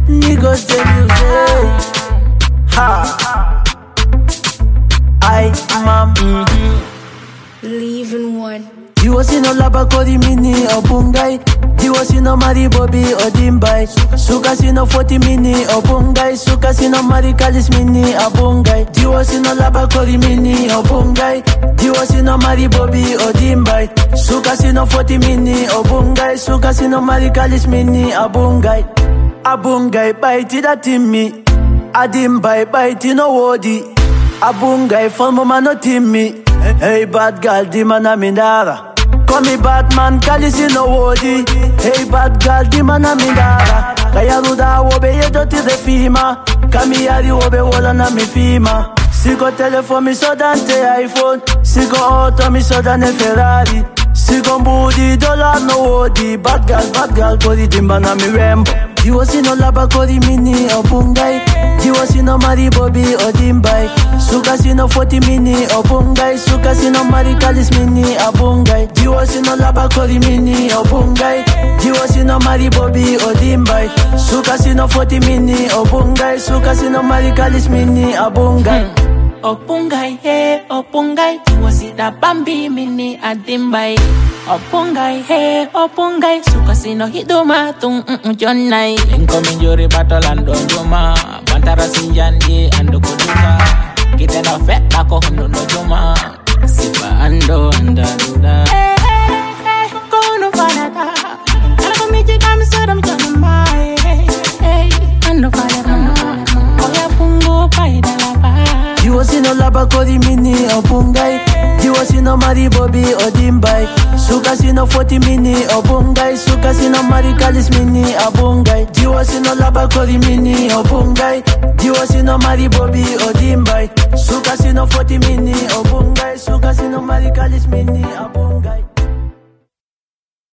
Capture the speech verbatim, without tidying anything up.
Niggas the music. Ha. I mam. Leaving one. Diwosi no laba kori mini opungai. Diwosi no mari bobi odimbai. Sukasi no forty mini opungai. Sukasi no mari kalis mini opungai. Diwosi no laba kori mini opungai. Diwosi no mari bobi odimbai. Sukasi no forty mini opungai. Sukasi no mari kalis mini opungai. Abungai baiti da timmi. Adimbai baiti no wodi. Abungai fomo mano timmi. Hey bad girl di mana mindara. Call me Batman, kalisi no wodi. Hey bad girl, di mana mindara. Kaya ruda wobe yedo ti de fima. Kami yari wobe wola na mi fima. Siko telephone mi so dante iPhone. Siko auto mi so dane Ferrari. Siko mbudi dollar no wodi. Bad girl, bad girl, kori dimba na mi Rambo. Diwosi no laba kori mini opungai. Diwosi no mari bobi odimbai. Sukasi no forty mini opungai. Sukasi no mari kalis mini opungai. Diwosi no laba kori mini opungai. Diwosi no mari bobi odimbai. Sukasi no forty mini opungai. Sukasi no mari kalis mini opungai. Opungai, hey, opungai. Diwosi da bambi mini adimbai. Opungai, hey, opungai. Sukasi no hiduma tung mm jonai. Linko minjuri battle ando juma. Bantara sinjandi ando kuduma. Kita no fet bako hundu no juma. Sifa ando anda duda. Hey, hey, hey, kono fanata. Kala komiji kami sodam jonama. Hey, hey, ando fanata. Oya pungu paida lapa. Diwosi no laba kori mini opungai. Diwosi no mari bobi odimbai. Sukasi no forty mini opungai. Sukasi no mari kalis mini opungai. Diwosi no laba kori mini opungai. Diwosi no mari bobi odimbai. Sukasi no forty mini opungai. Sukasi no mari kalis mini opungai.